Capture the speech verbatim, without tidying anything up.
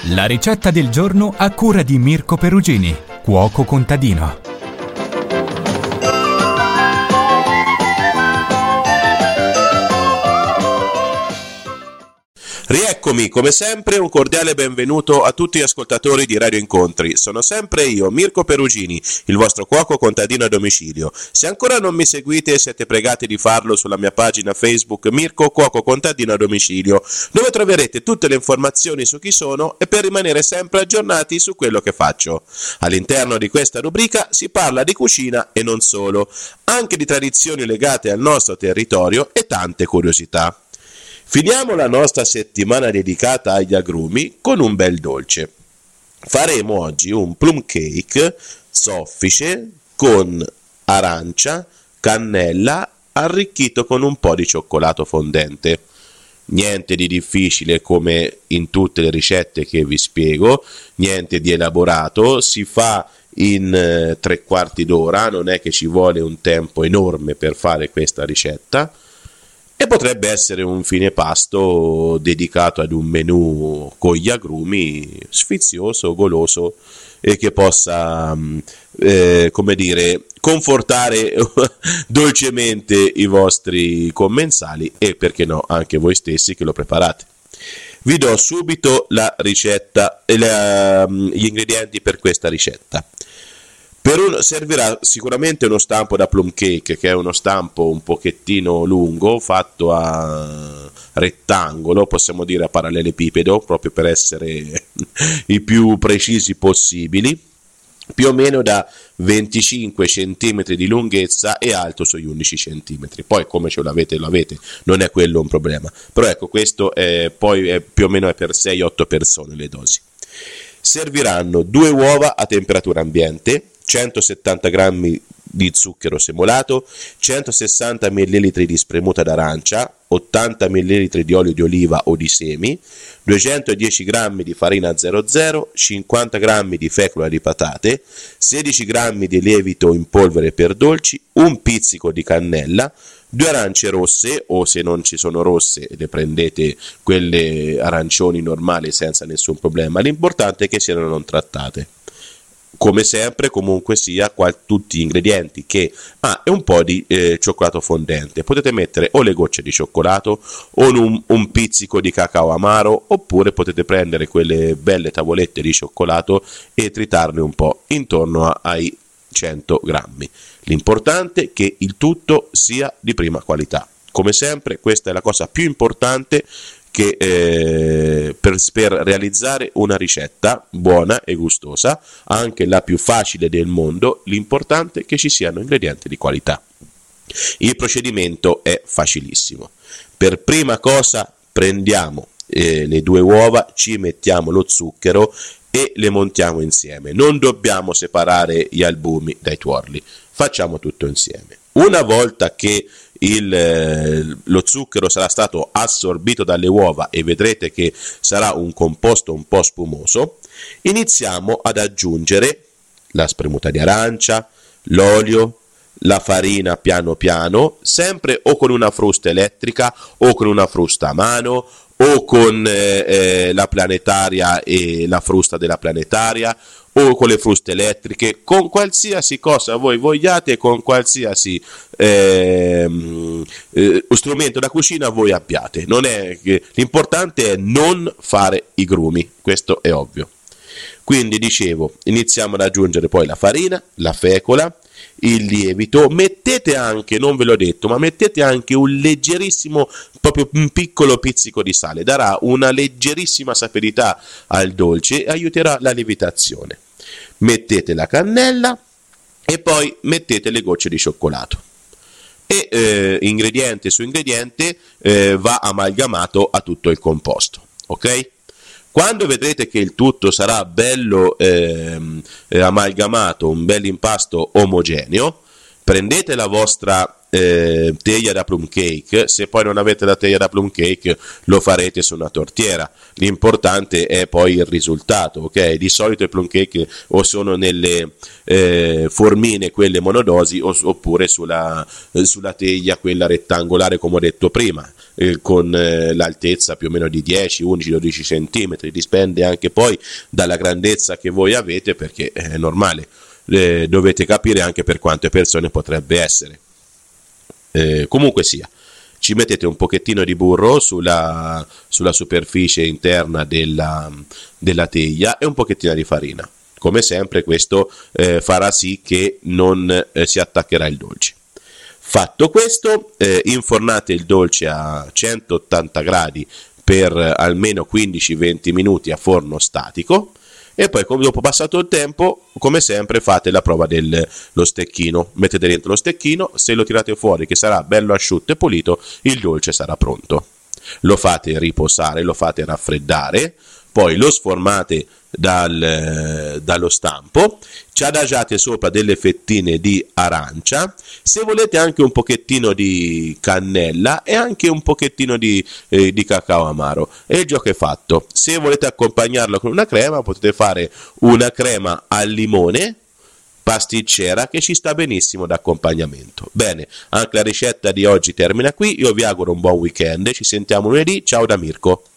La ricetta del giorno a cura di Mirko Perugini, cuoco contadino. Rieccomi, come sempre un cordiale benvenuto a tutti gli ascoltatori di Radio Incontri. Sono sempre io, Mirko Perugini, il vostro cuoco contadino a domicilio. Se ancora non mi seguite, siete pregati di farlo sulla mia pagina Facebook Mirko Cuoco Contadino a Domicilio, dove troverete tutte le informazioni su chi sono e per rimanere sempre aggiornati su quello che faccio. All'interno di questa rubrica si parla di cucina e non solo, anche di tradizioni legate al nostro territorio e tante curiosità. Finiamo la nostra settimana dedicata agli agrumi con un bel dolce. Faremo oggi un plum cake soffice con arancia, cannella, arricchito con un po' di cioccolato fondente. Niente di difficile come in tutte le ricette che vi spiego, niente di elaborato, si fa in eh, tre quarti d'ora, non è che ci vuole un tempo enorme per fare questa ricetta. E potrebbe essere un fine pasto dedicato ad un menù con gli agrumi sfizioso, goloso e che possa, eh, come dire, confortare dolcemente i vostri commensali e, perché no, anche voi stessi che lo preparate. Vi do subito la ricetta e la, gli ingredienti per questa ricetta. Per un, servirà sicuramente uno stampo da plum cake, che è uno stampo un pochettino lungo, fatto a rettangolo, possiamo dire a parallelepipedo, proprio per essere i più precisi possibili, più o meno da venticinque centimetri di lunghezza e alto sugli undici centimetri. Poi come ce l'avete, lo avete, non è quello un problema. Però ecco, questo è, poi è più o meno è per sei otto persone le dosi. Serviranno due uova a temperatura ambiente, centosettanta grammi di zucchero semolato, centosessanta millilitri di spremuta d'arancia, ottanta millilitri di olio di oliva o di semi, duecentodieci grammi di farina zero zero, cinquanta grammi di fecola di patate, sedici grammi di lievito in polvere per dolci, un pizzico di cannella, due arance rosse, o se non ci sono rosse le prendete quelle arancioni normali senza nessun problema, l'importante è che siano non trattate. Come sempre, comunque sia, qua, tutti gli ingredienti che ah, e un po' di eh, cioccolato fondente. Potete mettere o le gocce di cioccolato o un, un pizzico di cacao amaro, oppure potete prendere quelle belle tavolette di cioccolato e tritarne un po' intorno a, ai cento grammi. L'importante è che il tutto sia di prima qualità. Come sempre, questa è la cosa più importante che eh, per, per realizzare una ricetta buona e gustosa, anche la più facile del mondo, l'importante è che ci siano ingredienti di qualità. Il procedimento è facilissimo. Per prima cosa prendiamo eh, le due uova, ci mettiamo lo zucchero e le montiamo insieme. Non dobbiamo separare gli albumi dai tuorli, facciamo tutto insieme. Una volta che il, lo zucchero sarà stato assorbito dalle uova e vedrete che sarà un composto un po' spumoso, iniziamo ad aggiungere la spremuta di arancia, l'olio, la farina piano piano, sempre o con una frusta elettrica o con una frusta a mano o con eh, eh, la planetaria e la frusta della planetaria o con le fruste elettriche, con qualsiasi cosa voi vogliate, con qualsiasi eh, eh, strumento da cucina voi abbiate. Non è, l'importante è non fare i grumi, questo è ovvio. Quindi dicevo, iniziamo ad aggiungere poi la farina, la fecola, il lievito, mettete anche, non ve l'ho detto, ma mettete anche un leggerissimo, proprio un piccolo pizzico di sale, darà una leggerissima saperità al dolce e aiuterà la lievitazione. Mettete la cannella e poi mettete le gocce di cioccolato e eh, ingrediente su ingrediente eh, va amalgamato a tutto il composto, ok? Quando vedrete che il tutto sarà bello eh, amalgamato, un bel impasto omogeneo, prendete la vostra eh, teglia da plum cake. Se poi non avete la teglia da plum cake lo farete su una tortiera, l'importante è poi il risultato, ok? Di solito i plum cake o sono nelle eh, formine, quelle monodosi, o, oppure sulla, eh, sulla teglia quella rettangolare come ho detto prima. eh, con eh, l'altezza più o meno di dieci, undici, dodici centimetri, dipende anche poi dalla grandezza che voi avete, perché è normale, eh, dovete capire anche per quante persone potrebbe essere. Eh, comunque sia, ci mettete un pochettino di burro sulla, sulla superficie interna della, della teglia e un pochettino di farina. Come sempre questo eh, farà sì che non eh, si attaccherà il dolce. Fatto questo, eh, infornate il dolce a centottanta gradi per almeno quindici venti minuti a forno statico e poi dopo passato il tempo, come sempre, fate la prova dello stecchino. Mettete dentro lo stecchino, se lo tirate fuori che sarà bello asciutto e pulito, il dolce sarà pronto. Lo fate riposare, lo fate raffreddare, poi lo sformate dal, dallo stampo, ci adagiate sopra delle fettine di arancia, se volete anche un pochettino di cannella e anche un pochettino di, eh, di cacao amaro, e il gioco è fatto. Se volete accompagnarlo con una crema, potete fare una crema al limone pasticcera che ci sta benissimo da accompagnamento. Bene, anche la ricetta di oggi termina qui, io vi auguro un buon weekend, ci sentiamo lunedì, ciao da Mirko.